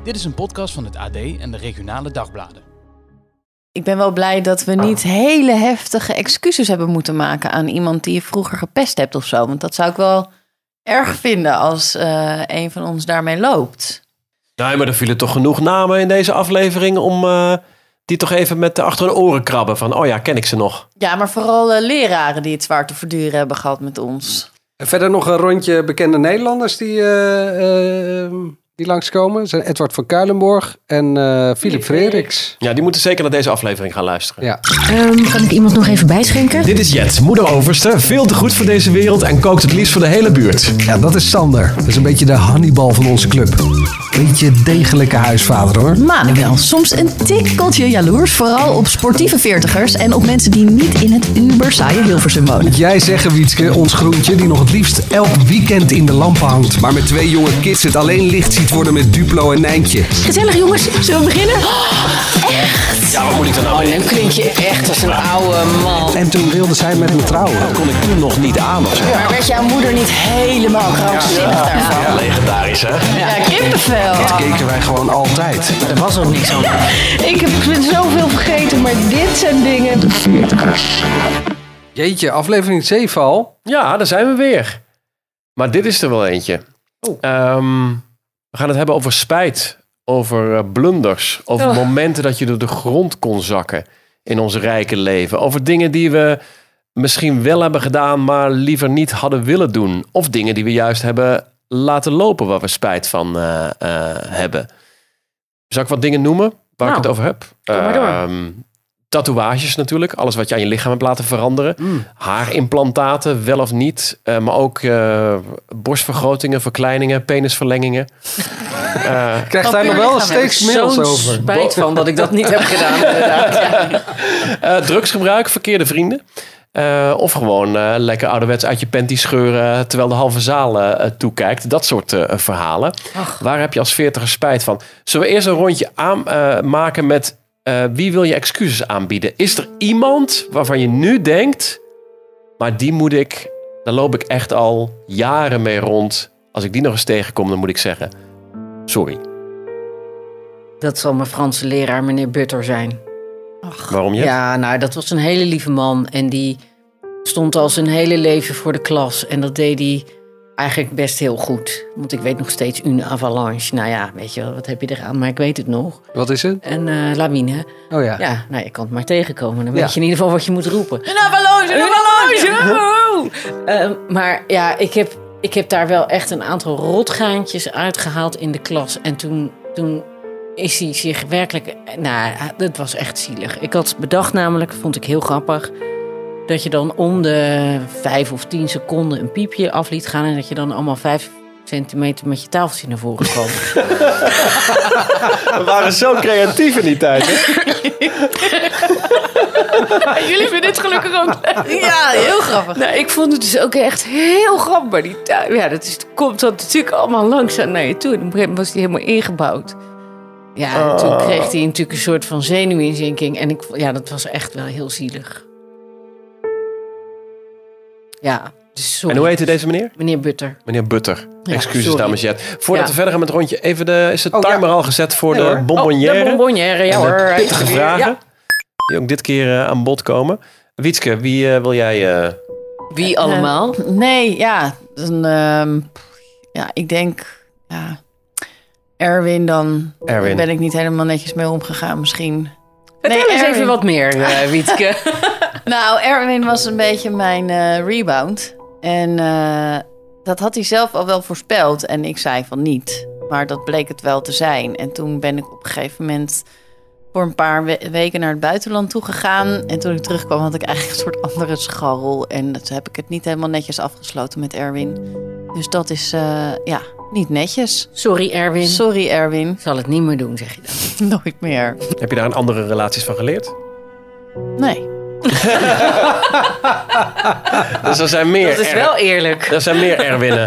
Dit is een podcast van het AD en de regionale dagbladen. Ik ben wel blij dat we niet hele heftige excuses hebben moeten maken aan iemand die je vroeger gepest hebt of zo. Want dat zou ik wel erg vinden als een van ons daarmee loopt. Nee, maar er vielen toch genoeg namen in deze aflevering om die toch even achter de oren krabben. Van, oh ja, ken ik ze nog? Ja, maar vooral leraren die het zwaar te verduren hebben gehad met ons. En verder nog een rondje bekende Nederlanders die langskomen. Dat zijn Edward van Kuilenborg en Philip Frederiks. Ja, die moeten zeker naar deze aflevering gaan luisteren. Ja. Kan ik iemand nog even bijschenken? Dit is Jet, moeder-overste, veel te goed voor deze wereld en kookt het liefst voor de hele buurt. Ja, dat is Sander. Dat is een beetje de Hannibal van onze club. Beetje degelijke huisvader, hoor. Manuel, soms een tikkeltje jaloers, vooral op sportieve veertigers en op mensen die niet in het ubersaaie Hilversum wonen. Moet jij zeggen, Wietske, ons groentje die nog het liefst elk weekend in de lampen hangt. Maar met 2 jonge kids het alleen licht ziet worden met Duplo en Nijntje. Gezellig jongens, zullen we beginnen? Echt? Ja, wat moet ik dan nou Dan klink je echt als een oude man. En toen wilde zij met hem trouwen. Dat kon ik toen nog niet aan of zo. Maar werd jouw moeder niet helemaal krankzinnig daarvan? Ja, legendarisch hè? Ja, kippenvel. Dat keken wij gewoon altijd. Er was ook niks aan. Ik heb zoveel vergeten, maar dit zijn dingen. Jeetje, aflevering 7 al. Ja, daar zijn we weer. Maar dit is er wel eentje. We gaan het hebben over spijt. Over blunders. Over momenten dat je door de grond kon zakken in ons rijke leven. Over dingen die we misschien wel hebben gedaan, maar liever niet hadden willen doen. Of dingen die we juist hebben laten lopen waar we spijt van hebben. Zal ik wat dingen noemen waar ik het over heb? Tatoeages natuurlijk. Alles wat je aan je lichaam hebt laten veranderen. Haarimplantaten, wel of niet. Maar ook borstvergrotingen, verkleiningen, penisverlengingen. Ik krijg daar nog wel steeds mails over. Spijt van dat ik dat niet heb gedaan. Inderdaad. Drugsgebruik, verkeerde vrienden. Of gewoon lekker ouderwets uit je panty scheuren terwijl de halve zaal toekijkt. Dat soort verhalen. Waar heb je als 40er spijt van? Zullen we eerst een rondje maken met wie wil je excuses aanbieden? Is er iemand waarvan je nu denkt, maar daar loop ik echt al jaren mee rond. Als ik die nog eens tegenkom, dan moet ik zeggen, sorry. Dat zal mijn Franse leraar, meneer Butter, zijn. Waarom je? Ja, nou, dat was een hele lieve man. En die stond al zijn hele leven voor de klas. En dat deed hij eigenlijk best heel goed. Want ik weet nog steeds une avalanche. Nou ja, weet je wel, wat heb je eraan? Maar ik weet het nog. Wat is het? Een lawine. Oh ja. Ja, nou, je kan het maar tegenkomen. Dan weet je in ieder geval wat je moet roepen. Een avalanche! Maar ja, ik heb daar wel echt een aantal rotgaantjes uitgehaald in de klas. En toen is hij zich werkelijk... Nou, dat was echt zielig. Ik had bedacht namelijk, vond ik heel grappig, dat je dan om de 5 of 10 seconden een piepje af liet gaan en dat je dan allemaal 5 centimeter met je tafeltje naar voren kwam. We waren zo creatief in die tijd. Hè? Jullie vinden dit gelukkig ook leuk. Ja, heel grappig. Nou, ik vond het dus ook echt heel grappig. Maar die tuin, ja, komt dat natuurlijk allemaal langzaam naar je toe. En op een gegeven moment was die helemaal ingebouwd. Ja, en toen kreeg hij natuurlijk een soort van zenuwinzinking. En dat was echt wel heel zielig. Ja, dus sorry. En hoe heette deze meneer? Meneer Butter. Meneer Butter. Ja, Excuses, sorry. dames en heren. Voordat Ja. we verder gaan met het rondje, is de timer al gezet voor Nee, de hoor. bonbonnière. De bonbonnière, ja En de hoor. pittige vragen. Ja. Die ook dit keer aan bod komen. Wietske, wie wil jij... Wie allemaal? Nee, ja. Ik denk... Ja, Erwin dan. Erwin. Daar ben ik niet helemaal netjes mee omgegaan misschien. Vertel eens Erwin. even wat meer, Wietske. Nou, Erwin was een beetje mijn rebound. En dat had hij zelf al wel voorspeld. En ik zei van niet. Maar dat bleek het wel te zijn. En toen ben ik op een gegeven moment voor een paar weken naar het buitenland toe gegaan. En toen ik terugkwam had ik eigenlijk een soort andere scharrel. En toen heb ik het niet helemaal netjes afgesloten met Erwin. Dus dat is, niet netjes. Sorry, Erwin. Sorry, Erwin. Ik zal het niet meer doen, zeg je dan. Nooit meer. Heb je daar een andere relaties van geleerd? Nee. Dus er zijn meer... Dat is wel eerlijk. Er zijn meer Erwinnen.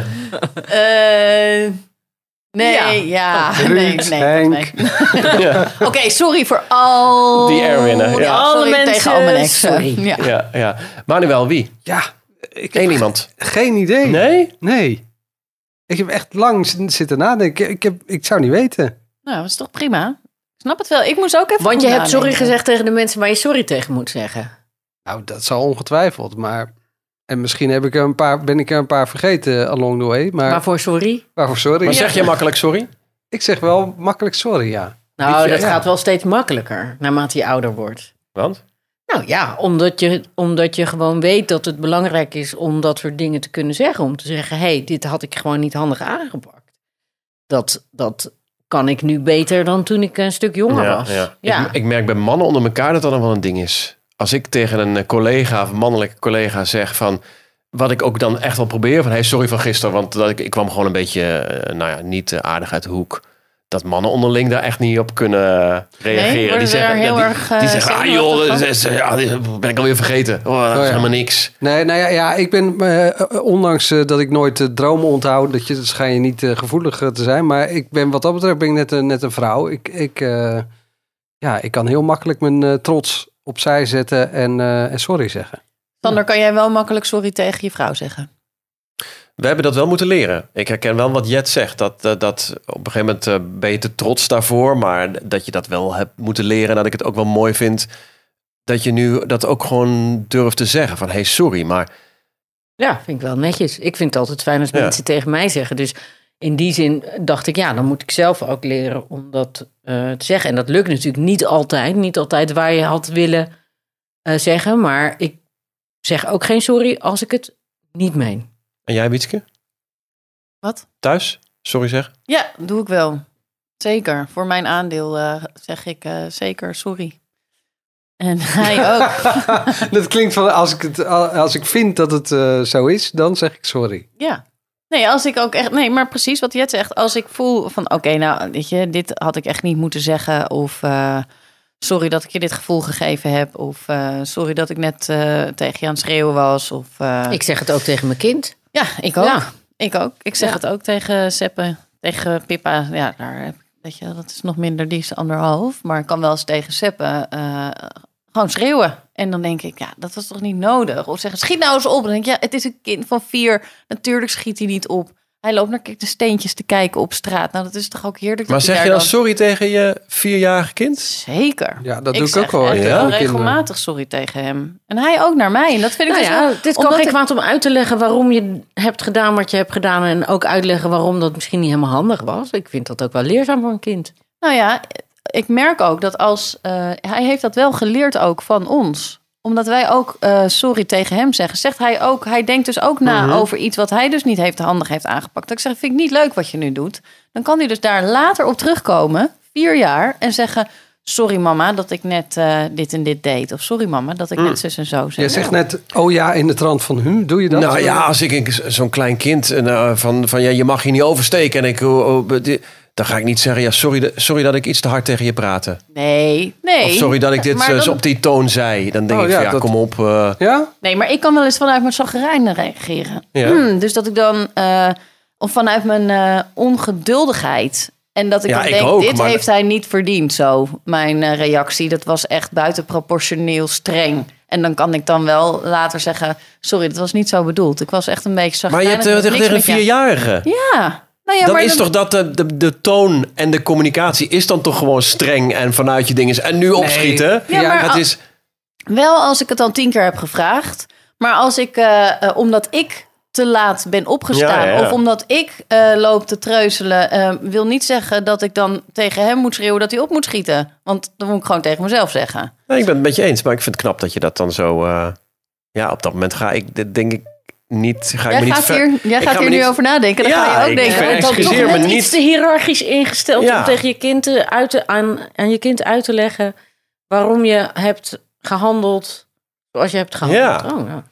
Nee, ja. Ruud, Henk. Ja. Oké, sorry voor al Die Erwinnen, ja. Alle Sorry mensen. Tegen al mijn exen. Sorry. Ja. Ja. Manuel, wie? Ja, Eén iemand. geen idee. Nee? Nee. Ik heb echt lang zitten nadenken. Ik zou niet weten. Nou, dat is toch prima? Ik snap het wel. Ik moest ook even Want je goed hebt sorry nadenken. gezegd tegen de mensen waar je sorry tegen moet zeggen. Nou, dat zal ongetwijfeld. Maar... En misschien ben ik er een paar vergeten along the way. Maar Waarvoor sorry? waarvoor sorry? Maar zeg jij makkelijk sorry? Ik zeg wel makkelijk sorry, ja. Nou, Weet je, dat gaat wel steeds makkelijker naarmate je ouder wordt. Want? Nou ja, omdat je gewoon weet dat het belangrijk is om dat soort dingen te kunnen zeggen. Om te zeggen, hey, dit had ik gewoon niet handig aangepakt. Dat kan ik nu beter dan toen ik een stuk jonger was. Ja. Ja. Ik merk bij mannen onder elkaar dat nog wel een ding is. Als ik tegen een collega of een mannelijke collega zeg van... Wat ik ook dan echt wel probeer van... Hey, sorry van gisteren, want ik kwam gewoon een beetje... niet aardig uit de hoek. Dat mannen onderling daar echt niet op kunnen reageren. Die zeggen, joh, ben ik alweer vergeten. Dat is helemaal niks. Nee, nou ja, ik ben, ondanks dat ik nooit dromen onthoud, dat schijn je niet gevoelig te zijn, maar ik ben wat dat betreft net een vrouw. Ik kan heel makkelijk mijn trots opzij zetten en sorry zeggen. Sander, kan jij wel makkelijk sorry tegen je vrouw zeggen? We hebben dat wel moeten leren. Ik herken wel wat Jet zegt. Dat op een gegeven moment ben je te trots daarvoor. Maar dat je dat wel hebt moeten leren. En dat ik het ook wel mooi vind. Dat je nu dat ook gewoon durft te zeggen. Van hey, sorry, maar... Ja, vind ik wel netjes. Ik vind het altijd fijn als mensen tegen mij zeggen. Dus in die zin dacht ik, ja, dan moet ik zelf ook leren om dat te zeggen. En dat lukt natuurlijk niet altijd. Niet altijd waar je had willen zeggen. Maar ik zeg ook geen sorry als ik het niet meen. En jij, Wietske? Wat? Thuis? Sorry zeg. Ja, doe ik wel. Zeker. Voor mijn aandeel zeg ik zeker sorry. En hij ook. Dat klinkt van als ik vind dat het zo is, dan zeg ik sorry. Ja. Nee, als ik ook echt... Nee, maar precies wat Jet zegt. Als ik voel van oké, nou, weet je, dit had ik echt niet moeten zeggen. Of sorry dat ik je dit gevoel gegeven heb. Of sorry dat ik net tegen je aan het schreeuwen was. Of, Ik zeg het ook tegen mijn kind. Ja, ik ook. Ja. Ik ook. Ik zeg het ook tegen Seppe, tegen Pippa. Ja, daar, weet je, dat is nog minder, die is 1,5. Maar ik kan wel eens tegen Seppe gewoon schreeuwen. En dan denk ik, ja, dat was toch niet nodig? Of zeggen, schiet nou eens op. Dan denk ik, ja, het is een kind van 4. Natuurlijk schiet hij niet op. Hij loopt naar de steentjes te kijken op straat. Nou, dat is toch ook heerlijk. Maar dat zeg je dan sorry tegen je 4-jarige kind? Zeker. Ja, dat doe ik ook wel. wel. Ik Ja, zeg regelmatig sorry tegen hem. En hij ook naar mij. En dat vind ik dus wel... Dit kan geen kwaad om uit te leggen waarom je hebt gedaan wat je hebt gedaan. En ook uitleggen waarom dat misschien niet helemaal handig was. Ik vind dat ook wel leerzaam voor een kind. Nou ja, ik merk ook dat als... hij heeft dat wel geleerd ook van ons. Omdat wij ook sorry tegen hem zeggen. Zegt hij ook, hij denkt dus ook na over iets wat hij dus niet handig heeft aangepakt. Dat ik zeg, vind ik niet leuk wat je nu doet. Dan kan hij dus daar later op terugkomen, 4 jaar, en zeggen... Sorry mama dat ik net dit en dit deed. Of sorry mama dat ik net zus en zo zei. Je zegt net, oh ja, in de trant van, doe je dat? Nou ja, als ik zo'n klein kind van ja, je mag je niet oversteken. En dan ga ik niet zeggen, ja, sorry dat ik iets te hard tegen je praatte. Nee. Of sorry dat ik dit op die toon zei. Dan denk ik, kom op. Ja? Nee, maar ik kan wel eens vanuit mijn chagrijnen reageren. Ja. Dus dat ik dan... of vanuit mijn ongeduldigheid... En dat ik dan denk, ook, dit maar... heeft hij niet verdiend zo. Mijn reactie, dat was echt buitenproportioneel streng. En dan kan ik dan wel later zeggen... Sorry, dat was niet zo bedoeld. Ik was echt een beetje Maar je hebt tegen een 4-jarige. Ja. Nou ja, dan maar is toch dat de toon en de communicatie... is dan toch gewoon streng en vanuit je dingen... en nu opschieten. Ja, maar het is... Wel als ik het dan 10 keer heb gevraagd. Maar als ik, omdat ik... te laat ben opgestaan. Of omdat ik loop te treuzelen... wil niet zeggen dat ik dan tegen hem moet schreeuwen... dat hij op moet schieten. Want dan moet ik gewoon tegen mezelf zeggen. Nee, ik ben het met je eens. Maar ik vind het knap dat je dat dan zo... op dat moment ga ik denk ik niet... Jij gaat hier nu over nadenken. Dan ga je ook denken... Ik toch net iets te hiërarchisch ingesteld... om tegen je kind aan je kind uit te leggen... waarom je hebt gehandeld zoals je hebt gehandeld.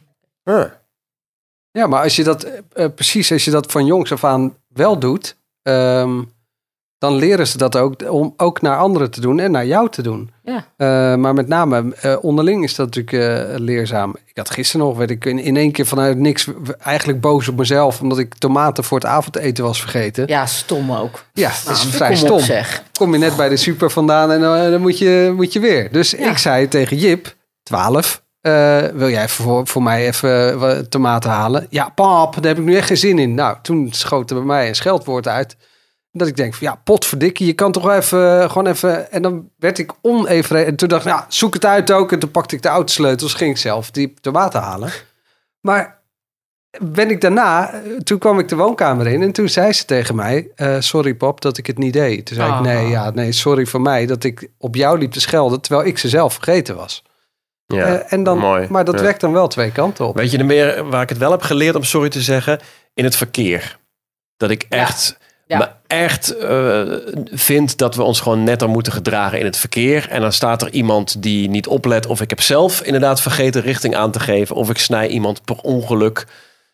Ja, maar als je dat als je dat van jongs af aan wel doet, dan leren ze dat ook, ook naar anderen te doen en naar jou te doen. Ja. Maar met name onderling is dat natuurlijk leerzaam. Ik had gisteren nog, werd ik in één keer vanuit niks eigenlijk boos op mezelf, omdat ik tomaten voor het avondeten was vergeten. Ja, stom ook. Ja, dat is vrij stom. Kom je net bij de super vandaan en dan moet je weer. Dus ik zei tegen Jip, 12... wil jij voor mij even tomaten halen? Ja, pap, daar heb ik nu echt geen zin in. Nou, toen schoot er bij mij een scheldwoord uit. Dat ik denk van ja, potverdikkie, je kan toch wel gewoon even... En dan werd ik onevenredig. En toen dacht ik, ja, zoek het uit ook. En toen pakte ik de autosleutels, ging ik zelf die tomaten halen. Maar ben ik daarna, toen kwam ik de woonkamer in en toen zei ze tegen mij, sorry pap, dat ik het niet deed. Toen zei ik, nee, sorry voor mij dat ik op jou liep te schelden, terwijl ik ze zelf vergeten was. Ja, en dan, mooi. Maar dat werkt dan wel twee kanten op. Weet je, waar ik het wel heb geleerd om sorry te zeggen, in het verkeer. Dat ik echt... Ja. Maar echt vind dat we ons gewoon netter moeten gedragen in het verkeer. En dan staat er iemand die niet oplet. Of ik heb zelf inderdaad vergeten richting aan te geven. Of ik snij iemand per ongeluk.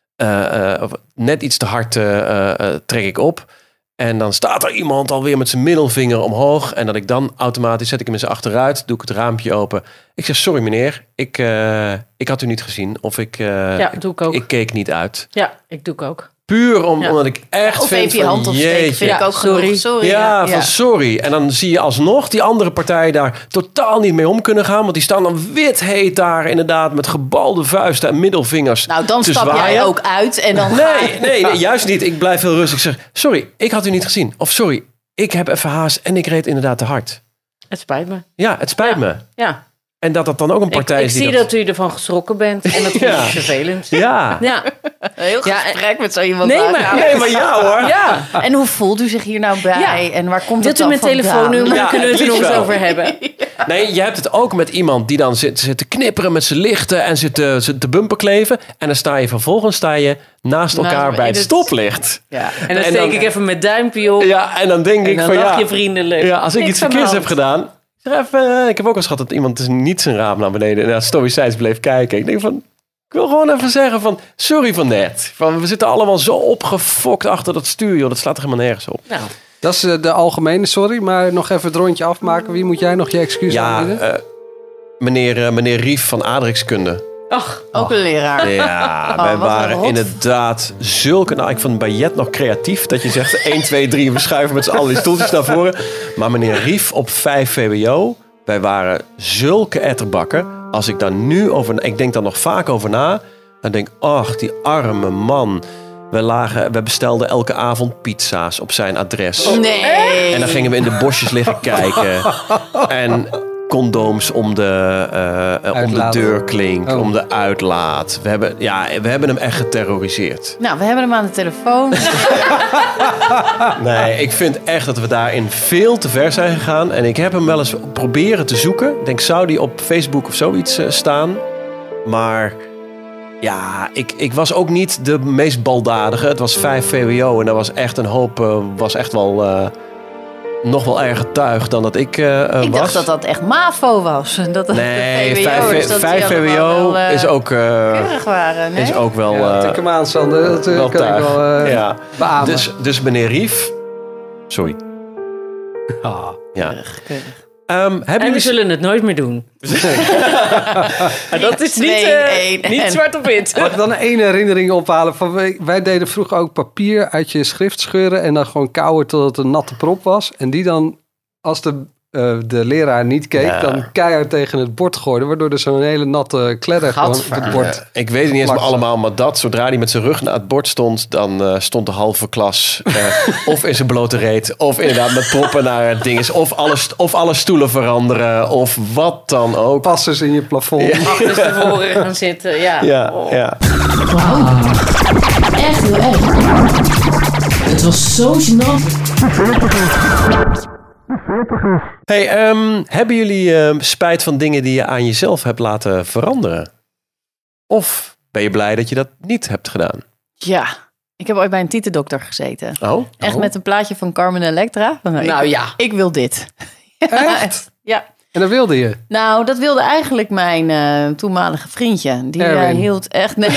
Net iets te hard trek ik op. En dan staat er iemand alweer met zijn middelvinger omhoog. En dat ik dan automatisch zet ik hem in zijn achteruit. Doe ik het raampje open. Ik zeg, sorry meneer. Ik had u niet gezien. Of doe ik ook. Ik keek niet uit. Ja, ik doe ik ook. Puur omdat ik echt of vind even je hand opsteken, vind ik ook sorry. Sorry. Ja, sorry. En dan zie je alsnog die andere partijen daar totaal niet mee om kunnen gaan. Want die staan dan wit heet daar inderdaad met gebalde vuisten en middelvingers. Nou, dan te stap zwaaien. jij ook uit en dan Nee, juist niet. Ik blijf heel rustig. Ik zeg, sorry, ik had u niet gezien. Of sorry, ik heb even haast en ik reed inderdaad te hard. Het spijt me. Ja, het spijt me. Ja. En dat dan ook een partij ik is die zie dat u ervan geschrokken bent en dat vind ik vervelend. Ja. Ja. een heel gesprek met zo iemand. Nee, maar ja hoor. Ja. En hoe voelt u zich hier nou bij? Ja. En waar komt Wilt het u dan mijn telefoonnummer? Ja, Kunnen we het er nog liefst eens wel. over hebben? Nee, je hebt het ook met iemand die dan zit te knipperen met zijn lichten en zit te bumperkleven. En dan sta je vervolgens naast elkaar bij het stoplicht. Ja. En dan steek ik even mijn duimpje op. Ja, en dan denk ik dan van lach ja. je vriendelijk. Ja, als ik Niks iets aan de verkeerds hand. heb gedaan. Ik heb ook eens gehad dat iemand dus niet zijn raam naar beneden en naar stoïcijns bleef kijken. Ik denk van, ik wil gewoon even zeggen van, sorry van net. Van, we zitten allemaal zo opgefokt achter dat stuur, joh. Dat slaat er helemaal nergens op. Nou, Dat is de algemene sorry, maar nog even het rondje afmaken. Wie moet jij nog je excuus aanbieden? Meneer Rief van aardrijkskunde. ach, Ook een leraar. Ja, Oh, wij wat een waren rot. inderdaad zulke... Nou, ik vond bij Jet nog creatief. Dat je zegt 1, 2, 3, we schuiven met z'n allen die stoeltjes naar voren. Maar meneer Rief op 5 VWO... Wij waren zulke etterbakken. Als ik daar nu over... Ik denk daar nog vaak over na. Dan denk ik, ach, die arme man. We bestelden elke avond pizza's op zijn adres. Nee. En dan gingen we in de bosjes liggen kijken. En condooms om de deurklink, om de uitlaat. We hebben hem echt geterroriseerd. Nou, we hebben hem aan de telefoon. Nee, ik vind echt dat we daarin veel te ver zijn gegaan. En ik heb hem wel eens proberen te zoeken. Ik denk, zou die op Facebook of zoiets staan? Maar ja, ik was ook niet de meest baldadige. Het was 5 VWO en dat was echt een hoop... was echt wel... nog wel erger tuig dan dat ik was. Ik dacht dat dat echt MAVO was. Dat het Nee, de VWO's, dat 5 die allemaal VWO wel, is ook... keurig waren. Nee? Is ook wel... Tik hem aan, Sander. Dat wel kan tuig. ik wel Ja. beamen. Dus meneer Rief... Sorry. Ja. Keurig. Hebben en we jullie... zullen het nooit meer doen. En dat is niet, 2-1. niet zwart op wit. Mag ik dan één herinnering ophalen? Van wij deden vroeger ook papier uit je schrift scheuren en dan gewoon kauwen tot het een natte prop was. En die dan, als de leraar niet keek, dan keihard tegen het bord gooide, waardoor er zo'n hele natte kledder gewoon op het bord... Ik weet het niet eens meer plakte. allemaal, maar zodra hij met zijn rug naar het bord stond, dan stond de halve klas of in zijn blote reet, of inderdaad met proppen naar het ding is, of alle stoelen veranderen, of wat dan ook. Passers in je plafond. Achter tevoren gaan zitten. Ja. Ja. Wauw. Echt heel erg. Het was zo gênant. Hey, hebben jullie spijt van dingen die je aan jezelf hebt laten veranderen? Of ben je blij dat je dat niet hebt gedaan? Ja, ik heb ooit bij een tietendokter gezeten. Oh? Echt met een plaatje van Carmen Electra. Nou ja. Ik wil dit. Echt? Ja. En dat wilde je? Nou, dat wilde eigenlijk mijn toenmalige vriendje. Die Erwin. hield echt... Nee,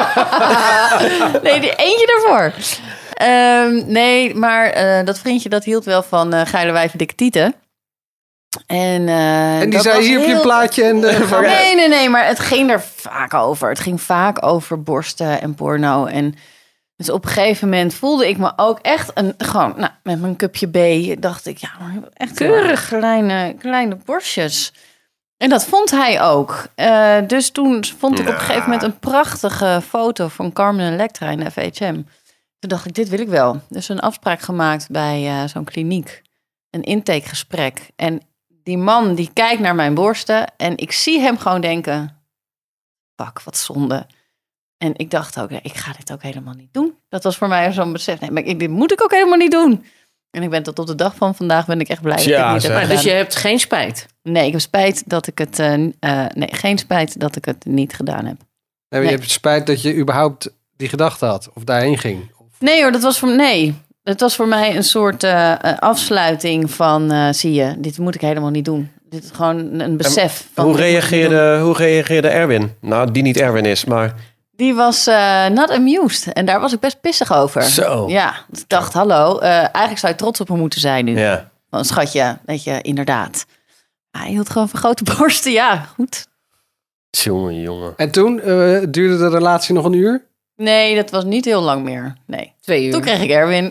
nee eentje daarvoor. Nee, maar dat vriendje dat hield wel van geile wijven, dikke tieten. En die dat zei, was hier heb je een plaatje. En, Nee, maar het ging er vaak over. Het ging vaak over borsten en porno. En dus op een gegeven moment voelde ik me ook echt met mijn cupje B dacht ik, ja, maar echt keurig kleine borstjes. En dat vond hij ook. Dus toen vond ik op een gegeven moment een prachtige foto van Carmen Electra in de FHM. Toen dacht ik, dit wil ik wel. Dus een afspraak gemaakt bij zo'n kliniek. Een intakegesprek. En die man die kijkt naar mijn borsten. En ik zie hem gewoon denken... Fuck, wat zonde. En ik dacht ook, ik ga dit ook helemaal niet doen. Dat was voor mij zo'n besef. Nee, maar dit moet ik ook helemaal niet doen. En ik ben tot op de dag van vandaag ben ik echt blij dat ik het niet heb gedaan. Dus je hebt geen spijt? Nee, ik heb spijt dat ik het... geen spijt dat ik het niet gedaan heb. Nee, je hebt spijt dat je überhaupt die gedachte had. Of daarheen ging. Nee hoor, het was voor mij een soort afsluiting van... zie je, dit moet ik helemaal niet doen. Dit is gewoon een besef. Van, hoe reageerde Erwin? Nou, die niet Erwin is, maar... Die was not amused. En daar was ik best pissig over. Zo. Ja, dus ik dacht, hallo, eigenlijk zou je trots op me moeten zijn nu. Ja. Van, schatje, weet je, inderdaad. Hij hield gewoon vergrote borsten, ja, goed. Jongen. En toen duurde de relatie nog een uur? Nee, dat was niet heel lang meer. Nee. 2 uur. Toen kreeg ik Erwin.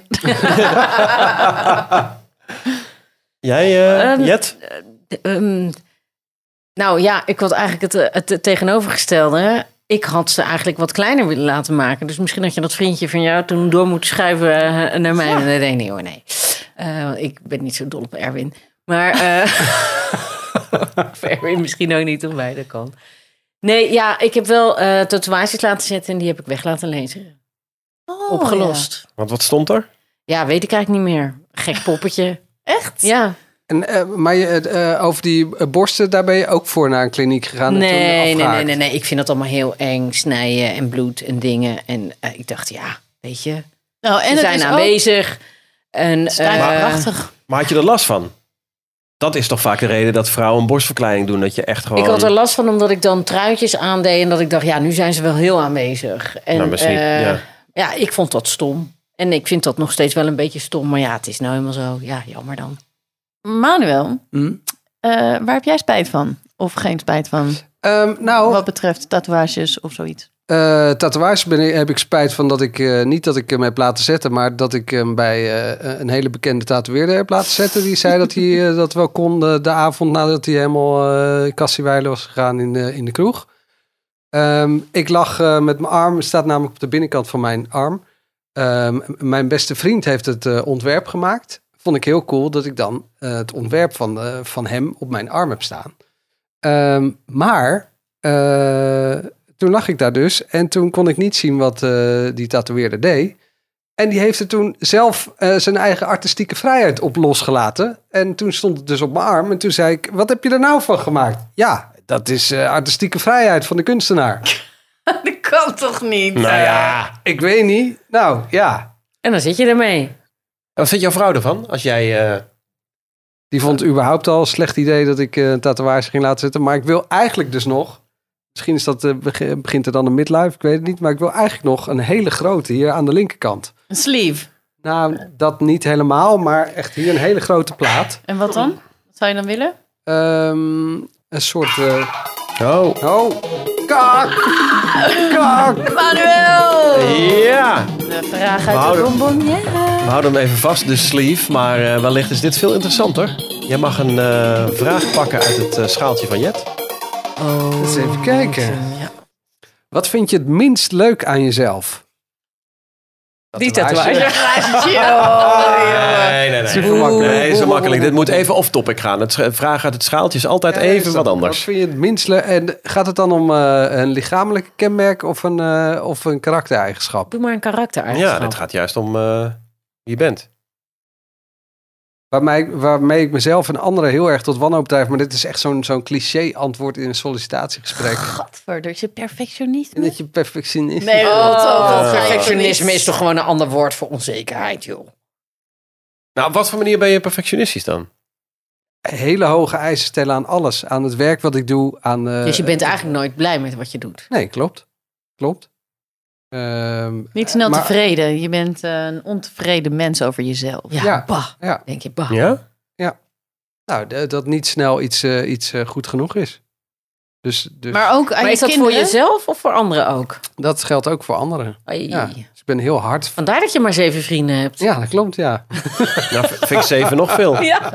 Jij, Jet? Nou ja, ik had eigenlijk het tegenovergestelde. Ik had ze eigenlijk wat kleiner willen laten maken. Dus misschien had je dat vriendje van jou toen door moeten schuiven naar mij. Ja. Nee hoor, nee. Ik ben niet zo dol op Erwin. Maar Erwin misschien ook niet op beide kan. Nee, ja, ik heb wel tatoeages laten zetten en die heb ik weg laten lezen. Opgelost. Ja. Want wat stond er? Ja, weet ik eigenlijk niet meer. Gek poppetje. Echt? Ja. En, maar over die borsten, daar ben je ook voor naar een kliniek gegaan? Nee. Ik vind dat allemaal heel eng. Snijden en bloed en dingen. En ik dacht, ja, weet je. Nou, en we zijn aanwezig. Ook... En, prachtig. Maar had je er last van? Dat is toch vaak de reden dat vrouwen een borstverkleining doen. Dat je echt gewoon... Ik had er last van omdat ik dan truitjes aandeed. En dat ik dacht, ja, nu zijn ze wel heel aanwezig. En nou, misschien, ja, ik vond dat stom. En ik vind dat nog steeds wel een beetje stom. Maar ja, het is nou helemaal zo. Ja, jammer dan. Manuel, waar heb jij spijt van? Of geen spijt van? Wat betreft tatoeages of zoiets? Tatoeages heb ik spijt van dat ik niet dat ik hem heb laten zetten, maar dat ik hem bij een hele bekende tatoeëerder heb laten zetten. Die zei dat hij dat wel kon de avond nadat hij helemaal Kassiewijlen was gegaan in de kroeg. Ik lag met mijn arm, staat namelijk op de binnenkant van mijn arm. Mijn beste vriend heeft het ontwerp gemaakt. Vond ik heel cool dat ik dan het ontwerp van hem op mijn arm heb staan. Maar toen lag ik daar dus en toen kon ik niet zien wat die tatoeëerder deed. En die heeft er toen zelf zijn eigen artistieke vrijheid op losgelaten. En toen stond het dus op mijn arm en toen zei ik, wat heb je er nou van gemaakt? Ja, dat is artistieke vrijheid van de kunstenaar. Dat kan toch niet? Nou ja, ik weet niet. Nou, ja. En dan zit je ermee. Wat vindt jouw vrouw ervan? Als jij... Die vond überhaupt al een slecht idee dat ik een tatoeage ging laten zetten. Maar ik wil eigenlijk dus nog... Misschien is dat, begint er dan een midlife, ik weet het niet. Maar ik wil eigenlijk nog een hele grote hier aan de linkerkant. Een sleeve? Nou, dat niet helemaal, maar echt hier een hele grote plaat. En wat dan? Wat zou je dan willen? Een soort... Oh. Kak! Manuel! Ja! De vraag uit de bonbonnière. We houden hem even vast, de sleeve. Maar wellicht is dit veel interessanter. Jij mag een vraag pakken uit het schaaltje van Jet. Eens even kijken. Ja. Wat vind je het minst leuk aan jezelf? Die tatoeage. Nee. Super makkelijk. Nee, zo makkelijk. Dit moet even off-topic gaan. Het vraag uit het schaaltje is altijd even wat anders. Wat vind je het minst leuk? En gaat het dan om een lichamelijke kenmerk of een karaktereigenschap? Doe maar een karaktereigenschap. Ja, het gaat juist om wie je bent. Waarmee ik mezelf en anderen heel erg tot wanhoop drijf. Maar dit is echt zo'n cliché antwoord in een sollicitatiegesprek. Gadverdamme, dat je perfectionist. Dat je perfectionist. Nee, perfectionisme is toch gewoon een ander woord voor onzekerheid, joh. Nou, op wat voor manier ben je perfectionistisch dan? Hele hoge eisen stellen aan alles. Aan het werk wat ik doe. Dus je bent eigenlijk nooit blij met wat je doet? Nee, klopt. Niet snel tevreden. Je bent een ontevreden mens over jezelf. Ja. Denk je, bah. Ja? Ja. Nou, dat niet snel iets goed genoeg is. Dus, maar ook aan maar je is dat kinderen? voor jezelf of voor anderen ook? Dat geldt ook voor anderen. Ja, dus ik ben heel hard. Vandaar dat je maar 7 vrienden hebt. Ja, dat klopt, ja. Nou, vind ik 7 nog veel. Ja.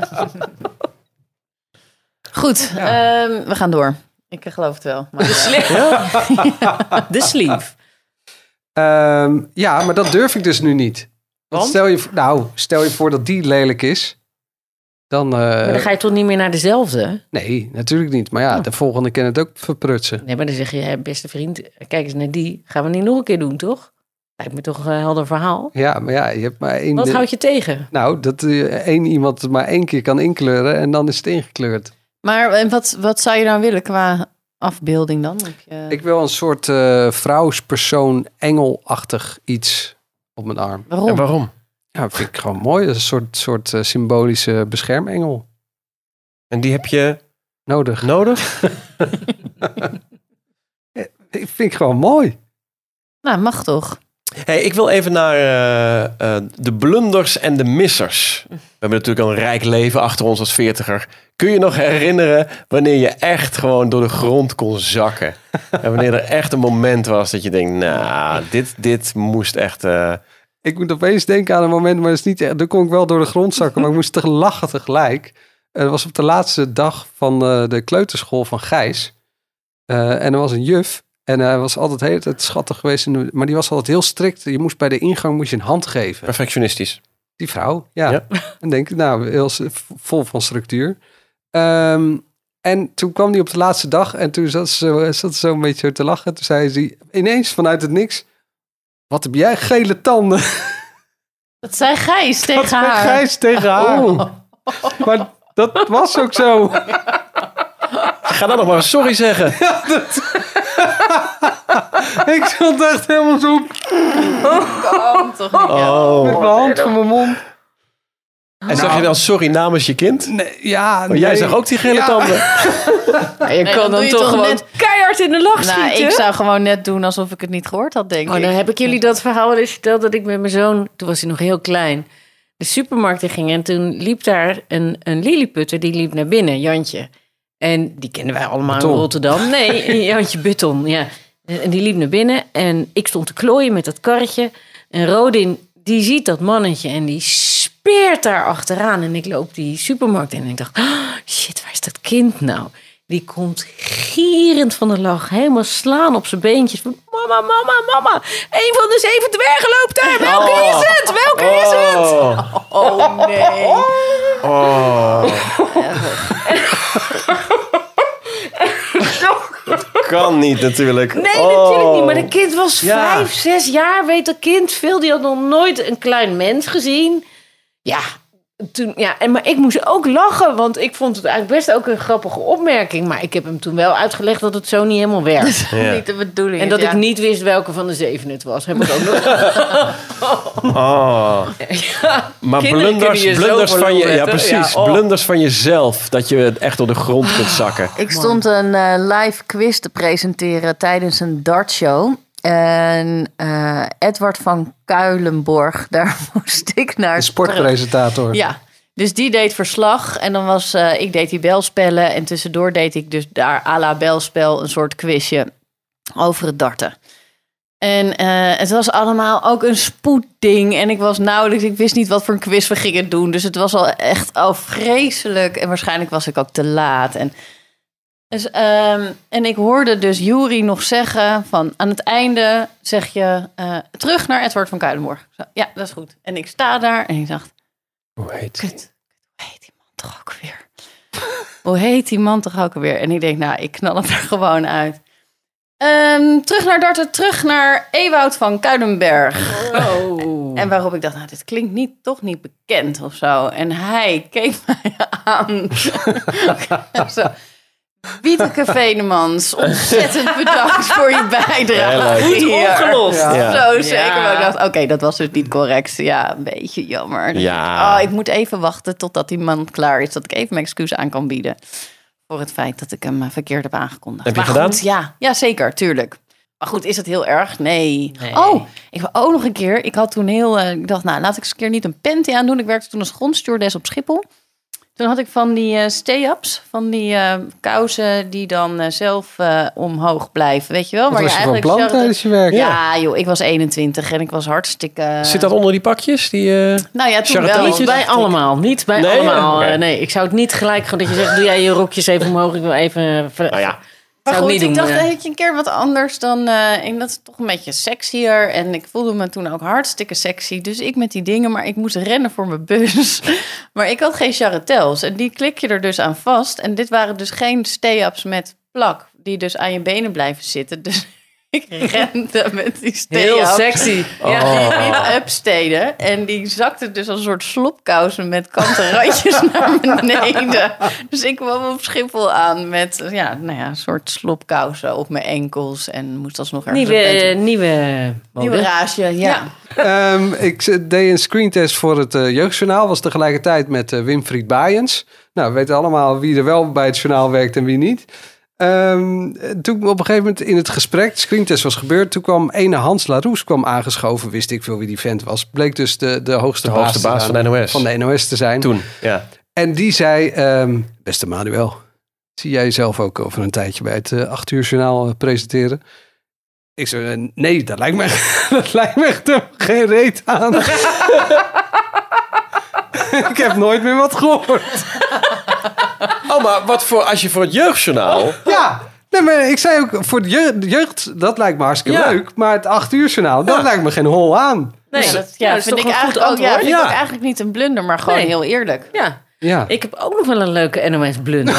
Goed, we gaan door. Ik geloof het wel. Maar... De sleeve. Ja, maar dat durf ik dus nu niet. Want stel je voor dat die lelijk is. Dan, maar dan ga je toch niet meer naar dezelfde? Nee, natuurlijk niet. Maar ja, de volgende kan het ook verprutsen. Nee, maar dan zeg je, beste vriend, kijk eens naar die. Gaan we niet nog een keer doen, toch? Lijkt me toch een helder verhaal. Ja, maar ja, je hebt maar één... Wat houdt je tegen? Nou, dat één iemand het maar 1 keer kan inkleuren en dan is het ingekleurd. Maar wat zou je nou willen qua afbeelding dan? Ik wil een soort vrouwspersoon, engelachtig iets op mijn arm. Waarom? En waarom? Ja, vind ik gewoon mooi. Dat is een soort symbolische beschermengel. En die heb je nodig? Ik vind ik gewoon mooi. Nou, mag toch? Hey, ik wil even naar de blunders en de missers. We hebben natuurlijk al een rijk leven achter ons als 40er. Kun je nog herinneren wanneer je echt gewoon door de grond kon zakken? En wanneer er echt een moment was dat je denkt, nou, dit moest echt... Ik moet opeens denken aan een moment, maar dat is niet echt. Dan kon ik wel door de grond zakken, maar ik moest lachen tegelijk. Het was op de laatste dag van de kleuterschool van Gijs. En er was een juf. En hij was altijd de hele tijd schattig geweest. Maar die was altijd heel strikt. Je moest bij de ingang een hand geven. Perfectionistisch. Die vrouw, ja. En denk ik, nou, heel vol van structuur. En toen kwam die op de laatste dag. En toen zat ze zo een beetje te lachen. Toen zei ze ineens vanuit het niks. Wat heb jij gele tanden? Dat zei Gijs tegen haar. Gijs tegen haar. Oh. Maar dat was ook zo. Ga dan nog maar sorry zeggen. Ja, ik stond echt helemaal zo. Kan toch niet. Met mijn hand voor mijn mond. En zeg je dan sorry namens je kind? Nee, ja. Maar jij zag ook die gele tanden. Ja, je kan dan toch gewoon net keihard in de lach schieten. Ik zou gewoon net doen alsof ik het niet gehoord had, denk ik. Dan heb ik jullie dat verhaal wel eens verteld dat ik met mijn zoon, toen was hij nog heel klein, de supermarkt in ging. En toen liep daar een lilliputter, die liep naar binnen, Jantje. En die kennen wij allemaal in Rotterdam. Nee, Jantje Button, ja. En die liep naar binnen en ik stond te klooien met dat karretje. En Rodin, die ziet dat mannetje en die speert daar achteraan. En ik loop die supermarkt in en ik dacht, shit, waar is dat kind nou? Die komt gierend van de lach, helemaal slaan op zijn beentjes. Mama, mama, mama, een van de 7 dwergen loopt daar. Welke is het? Welke is het? Oh, nee. Dat kan niet natuurlijk. Nee, natuurlijk niet. Maar de kind was 5, 6 jaar. Weet dat kind veel. Die had nog nooit een klein mens gezien. Ja, toen, maar ik moest ook lachen. Want ik vond het eigenlijk best ook een grappige opmerking. Maar ik heb hem toen wel uitgelegd dat het zo niet helemaal werkt. Niet de bedoeling. En dat ik niet wist welke van de 7 het was. Heb ik ook nog. Maar blunders van je... Ja, precies. Blunders van jezelf. Dat je het echt door de grond kunt zakken. Ik stond een live quiz te presenteren tijdens een dartshow. En Edward van Kuilenborg, daar moest ik naar... De sportpresentator. Ja, dus die deed verslag. En dan was ik deed die belspellen. En tussendoor deed ik dus daar à la belspel een soort quizje over het darten. En het was allemaal ook een spoedding. En ik was nauwelijks... Ik wist niet wat voor een quiz we gingen doen. Dus het was al echt vreselijk. En waarschijnlijk was ik ook te laat. Dus, en ik hoorde dus Juri nog zeggen van aan het einde zeg je terug naar Edward van Kuilenborg. Zo, ja, dat is goed. En ik sta daar en ik dacht, hoe heet die man toch ook weer? Hoe heet die man toch ook weer? En ik denk, nou, ik knal hem er gewoon uit. Terug naar darten, terug naar Ewout van Kuilenberg. Oh. En waarop ik dacht, nou, dit klinkt toch niet bekend of zo. En hij keek mij aan. Zo. Wieteke Venemans, ontzettend bedankt voor je bijdrage. Goed opgelost. Zo zeker. Maar ik dacht, oké, dat was dus niet correct. Ja, een beetje jammer. Ja. Ik moet even wachten totdat die man klaar is. Dat ik even mijn excuus aan kan bieden. Voor het feit dat ik hem verkeerd heb aangekondigd. Heb je gedaan? Goed, ja, zeker, tuurlijk. Maar goed, is het heel erg? Nee. Oh, ik wil ook nog een keer. Ik had toen ik dacht, nou, laat ik eens een keer niet een panty aandoen. Ik werkte toen als grondstewardess op Schiphol. Toen had ik van die stay-ups, van die kousen die dan zelf omhoog blijven, weet je wel? Wat was je van plan tijdens je werk? Ja, joh, ik was 21 en ik was hartstikke... Zit dat onder die pakjes? Nou ja, toen wel. Niet bij allemaal, niet bij allemaal. Okay. Nee, ik zou het niet gelijk gewoon dat je zegt, doe jij je rokjes even omhoog, ik wil even... Nou ja. Maar Zou goed, ik ik niet dacht doen, een keer wat anders dan... dat is toch een beetje sexier. En ik voelde me toen ook hartstikke sexy. Dus ik met die dingen, maar ik moest rennen voor mijn bus. Maar ik had geen charretels. En die klik je er dus aan vast. En dit waren dus geen stay-ups met plak. Die dus aan je benen blijven zitten. Dus ik rende met die stay-up. Heel sexy. Ja, die niet upsteden. En die zakte dus als een soort slopkousen met kanten randjes naar beneden. Dus ik kwam op Schiphol aan met een soort slopkousen op mijn enkels. En moest alsnog ergens Nieuwe rage, ja. Ik deed een screentest voor het Jeugdjournaal. Was tegelijkertijd met Winfried Baaiens. Nou, we weten allemaal wie er wel bij het journaal werkt en wie niet. Toen op een gegeven moment in het gesprek, de screentest was gebeurd, toen kwam ene Hans Laroes aangeschoven, wist ik veel wie die vent was. Bleek dus de hoogste baas van de NOS. Van de NOS te zijn. Toen, ja. En die zei, beste Manuel, zie jij jezelf ook over een tijdje bij het 8 uur journaal presenteren? Ik zei, nee, dat lijkt me echt geen reet aan. Ik heb nooit meer wat gehoord. Oh, maar als je voor het Jeugdjournaal... Ja, nee, maar ik zei ook, voor de jeugd, dat lijkt me hartstikke leuk. Maar het 8 uur journaal, dat lijkt me geen hol aan. Nee, dat vind vind ik ik eigenlijk ook, vind ik ook eigenlijk niet een blunder, maar gewoon heel eerlijk. Ja. Ik heb ook nog wel een leuke NOS-blunder.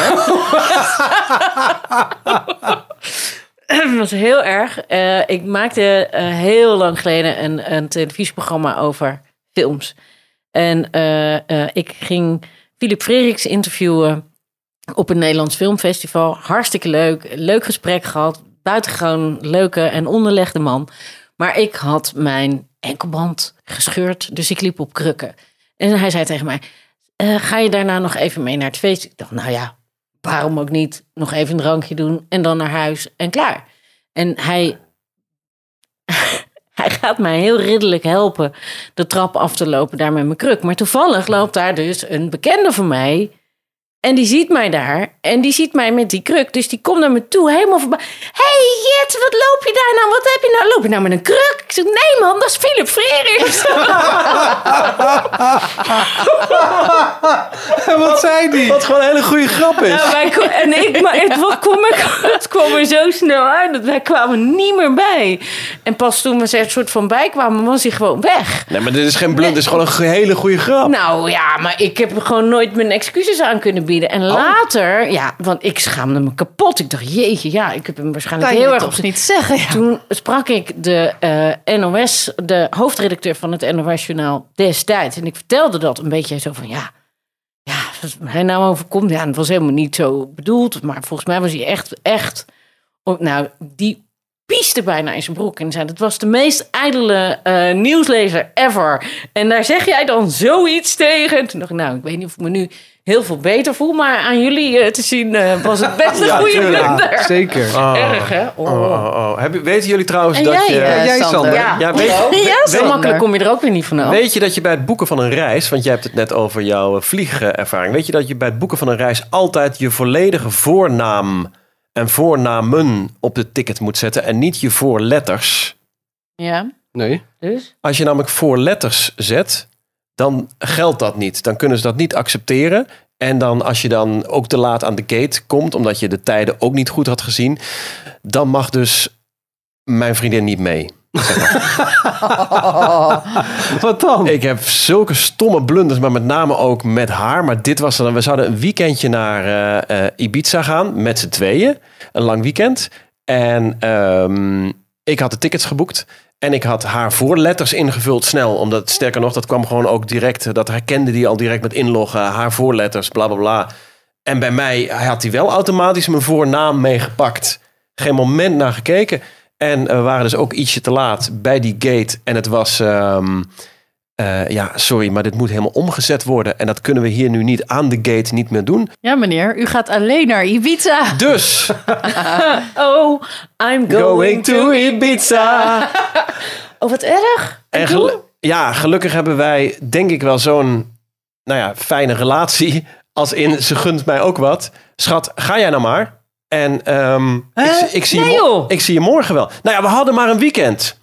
Dat was heel erg. Ik maakte heel lang geleden een televisieprogramma over films. En ik ging Philip Freriks interviewen op een Nederlands filmfestival. Hartstikke leuk. Leuk gesprek gehad. Buitengewoon leuke en onderlegde man. Maar ik had mijn enkelband gescheurd. Dus ik liep op krukken. En hij zei tegen mij, ga je daarna nog even mee naar het feest? Ik dacht, nou ja, waarom ook niet? Nog even een drankje doen en dan naar huis en klaar. En hij gaat mij heel ridderlijk helpen de trap af te lopen daar met mijn kruk. Maar toevallig loopt daar dus een bekende van mij. En die ziet mij daar. En die ziet mij met die kruk. Dus die komt naar me toe helemaal voorbij. Hey Jet, wat loop je daar nou? Wat heb je nou? Loop je nou met een kruk? Ik zeg, nee man, dat is Philip Freriks. En wat zei die? Wat gewoon een hele goede grap is. Het kwam er zo snel uit dat wij kwamen niet meer bij. En pas toen we er soort van bij kwamen, was hij gewoon weg. Nee, maar dit is geen blunder, dit is gewoon een hele goede grap. Nou ja, maar ik heb gewoon nooit mijn excuses aan kunnen bieden. En later, want ik schaamde me kapot. Ik dacht, jeetje, ik heb hem waarschijnlijk Kan je heel erg toch niet zeggen. Ja. Toen sprak ik de NOS, de hoofdredacteur van het NOS-journaal destijds. En ik vertelde dat een beetje zo van, wat mij nou overkomt. Ja, dat was helemaal niet zo bedoeld. Maar volgens mij was hij echt die pieste bijna in zijn broek. En zei, dat was de meest ijdele nieuwslezer ever. En daar zeg jij dan zoiets tegen. En toen dacht ik, ik weet niet of ik me nu heel veel beter voel. Maar aan jullie te zien was het best een goede blunder. Ja, zeker. Erg, hè? Weten jullie trouwens En dat jij, je... Sander? Zo makkelijk kom je er ook weer niet vanaf. Weet je dat je bij het boeken van een reis... want jij hebt het net over jouw vliegervaring... weet je dat je bij het boeken van een reis... altijd je volledige voornaam en voornamen op de ticket moet zetten... en niet je voorletters? Ja. Nee. Dus? Als je namelijk voorletters zet... dan geldt dat niet. Dan kunnen ze dat niet accepteren. En dan als je dan ook te laat aan de gate komt... omdat je de tijden ook niet goed had gezien... dan mag dus mijn vriendin niet mee. Zeg maar. Wat dan? Ik heb zulke stomme blunders, maar met name ook met haar. Maar dit was dan... We zouden een weekendje naar Ibiza gaan met z'n tweeën. Een lang weekend. En ik had de tickets geboekt... En ik had haar voorletters ingevuld snel. Omdat, sterker nog, dat kwam gewoon ook direct. Dat herkende die al direct met inloggen. Haar voorletters, bla bla bla. En bij mij had hij wel automatisch mijn voornaam meegepakt. Geen moment naar gekeken. En we waren dus ook ietsje te laat bij die gate. En het was... sorry, maar dit moet helemaal omgezet worden. En dat kunnen we hier nu niet aan de gate niet meer doen. Ja, meneer, u gaat alleen naar Ibiza. Dus... I'm going to Ibiza. Wat erg. En gelukkig hebben wij, denk ik wel, zo'n fijne relatie. Als in, ze gunt mij ook wat. Schat, ga jij nou maar. En ik zie je morgen wel. Nou ja, we hadden maar een weekend.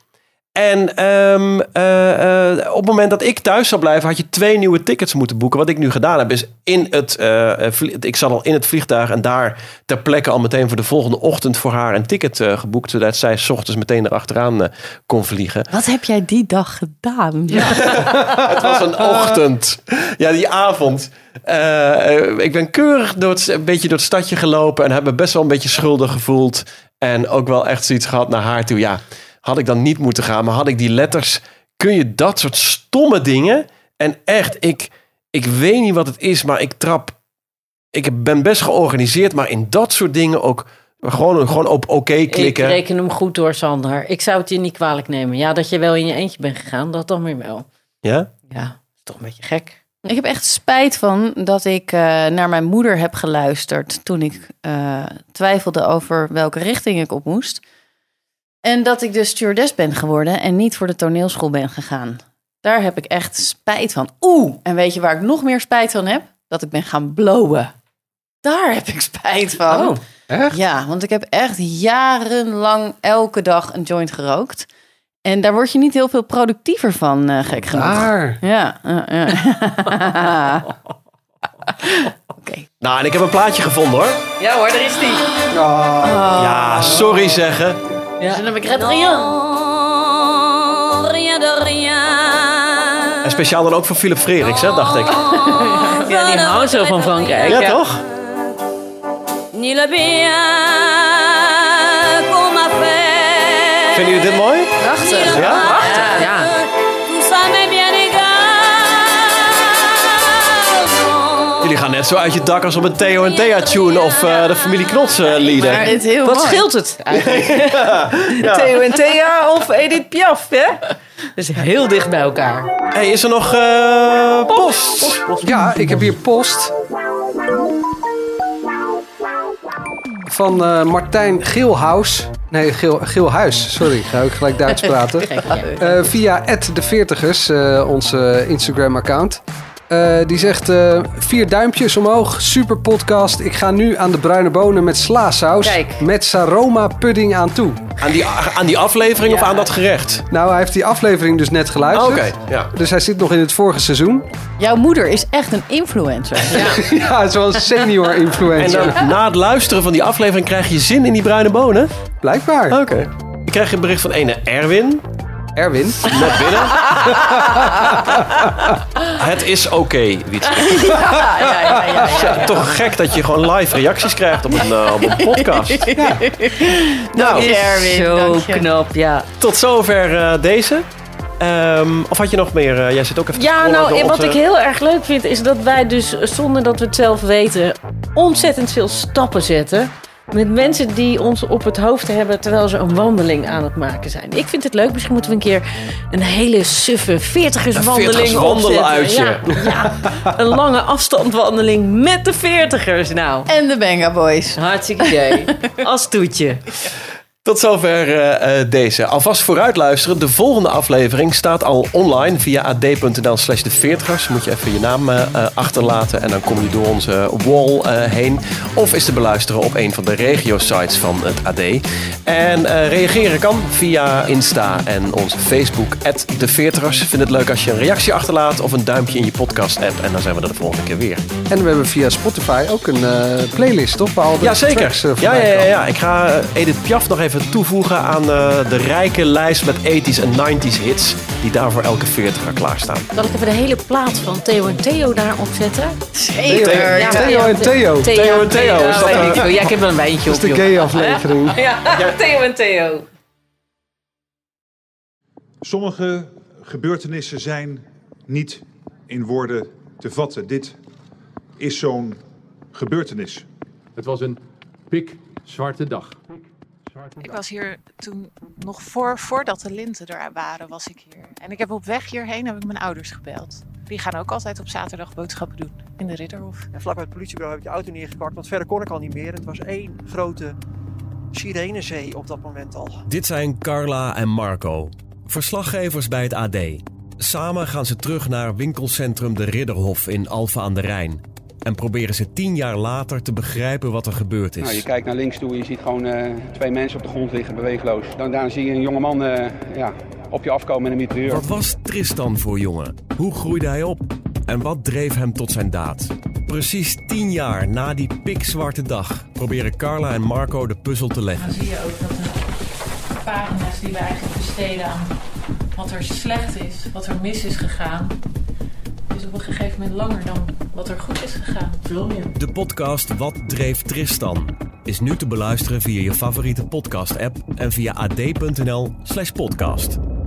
En op het moment dat ik thuis zou blijven, had je 2 nieuwe tickets moeten boeken. Wat ik nu gedaan heb, is ik zat al in het vliegtuig en daar ter plekke al meteen voor de volgende ochtend voor haar een ticket geboekt. Zodat zij 's ochtends meteen erachteraan kon vliegen. Wat heb jij die dag gedaan? Ja. Het was een ochtend. Ja, die avond. Ik ben keurig een beetje door het stadje gelopen en heb me best wel een beetje schuldig gevoeld. En ook wel echt zoiets gehad naar haar toe. Ja, had ik dan niet moeten gaan, maar had ik die letters... Kun je dat soort stomme dingen... En echt, ik weet niet wat het is, maar ik ben best georganiseerd, maar in dat soort dingen ook gewoon op oké klikken. Ik reken hem goed door, Sander. Ik zou het je niet kwalijk nemen. Ja, dat je wel in je eentje bent gegaan, dat dan weer wel. Ja? Ja, is toch een beetje gek. Ik heb echt spijt van dat ik naar mijn moeder heb geluisterd toen ik twijfelde over welke richting ik op moest. En dat ik dus stewardess ben geworden en niet voor de toneelschool ben gegaan. Daar heb ik echt spijt van. En weet je waar ik nog meer spijt van heb? Dat ik ben gaan blowen. Daar heb ik spijt van. Oh, echt? Ja, want ik heb echt jarenlang elke dag een joint gerookt. En daar word je niet heel veel productiever van, gek genoeg. Daar. Ja. Oké. Nou, en ik heb een plaatje gevonden, hoor. Ja hoor, daar is die. Ja, sorry zeggen. Ja. Je regrette rien. En speciaal dan ook voor Philip Freriks, hè, dacht ik. Ja, die houdt zo van Frankrijk. Ja, toch? Vinden jullie dit mooi? Prachtig. Ja? Prachtig, ja. Jullie gaan net zo uit je dak als op een Theo en Thea tune of de familie Knots lieden. Maar het heel Wat mooi. scheelt het eigenlijk? Ja. Theo en Thea of Edith Piaf, hè? Dat is heel dicht bij elkaar. Hey, is er nog post? Ja, ik heb hier post. Van Martijn Geelhuis. Nee, Geelhuis. Sorry, ik ga ook gelijk Duits praten. Via @de40ers, onze Instagram-account. Die zegt 4 duimpjes omhoog. Super podcast. Ik ga nu aan de bruine bonen met slaasaus. Kijk. Met Saroma pudding aan toe. Aan die aflevering of aan dat gerecht? Nou, hij heeft die aflevering dus net geluisterd. Oké, ja. Dus hij zit nog in het vorige seizoen. Jouw moeder is echt een influencer. Ja, het is wel een senior En influencer. dan na het luisteren van die aflevering krijg je zin in die bruine bonen? Blijkbaar. Oké. Ik krijg een bericht van ene Erwin. Erwin. Net binnen. Het is oké, Wietse. Ja. Toch gek dat je gewoon live reacties krijgt op een podcast. Ja. Nou, Erwin, Zo dank je. knap, ja. tot zover deze. Of had je nog meer? Jij zit ook even te Ja, scrollen nou, door wat onze- ik heel erg leuk vind, is dat wij dus, zonder dat we het zelf weten, ontzettend veel stappen zetten. Met mensen die ons op het hoofd hebben terwijl ze een wandeling aan het maken zijn. Ik vind het leuk. Misschien moeten we een keer een hele suffe 40erswandeling wandeluitje. opzetten. Ja, een lange afstandwandeling met de 40ers. Nou, En de Benga Boys. hartstikke idee. Als toetje. Tot zover deze. Alvast vooruit luisteren. De volgende aflevering staat al online via ad.nl/de40ers. Moet je even je naam achterlaten en dan kom je door onze wall heen. Of is te beluisteren op een van de regio-sites van het AD. En reageren kan via Insta en onze Facebook @de40ers. Vind het leuk als je een reactie achterlaat of een duimpje in je podcast-app. En dan zijn we er de volgende keer weer. En we hebben via Spotify ook een playlist, toch? Waar al de Ja, zeker. tracks, voorbij komen. Ja. Ik ga Edith Piaf nog even toevoegen aan de rijke lijst met 80s en 90s hits die daar voor elke 40er klaarstaan. Zal ik even de hele plaat van Theo en Theo daarop zetten? Zeker. Ja, Theo en Theo. Theo en Theo, is dat weet ik veel. Ja, ik heb wel een wijntje Dat op. is de joh. gay aflevering. Ja, Theo en Theo. Sommige gebeurtenissen zijn niet in woorden te vatten. Dit is zo'n gebeurtenis. Het was een pikzwarte dag. Ik was hier toen nog voordat de linten er waren, was ik hier. En ik heb op weg hierheen heb ik mijn ouders gebeld. Die gaan ook altijd op zaterdag boodschappen doen in de Ridderhof. En vlak bij het politiebureau heb ik de auto neergepakt, want verder kon ik al niet meer. Het was één grote sirenezee op dat moment al. Dit zijn Carla en Marco, verslaggevers bij het AD. Samen gaan ze terug naar winkelcentrum De Ridderhof in Alphen aan de Rijn. En proberen ze 10 jaar later te begrijpen wat er gebeurd is. Nou, je kijkt naar links toe en je ziet gewoon 2 mensen op de grond liggen, beweegloos. Dan zie je een jongeman op je afkomen in een mitrailleur. Wat was Tristan voor jongen? Hoe groeide hij op? En wat dreef hem tot zijn daad? Precies 10 jaar na die pikzwarte dag proberen Carla en Marco de puzzel te leggen. Dan zie je ook dat de pagina's die we eigenlijk besteden aan wat er slecht is, wat er mis is gegaan, is op een gegeven moment langer dan wat er goed is gegaan. Veel meer. De podcast Wat dreef Tristan is nu te beluisteren via je favoriete podcast-app en via ad.nl/podcast.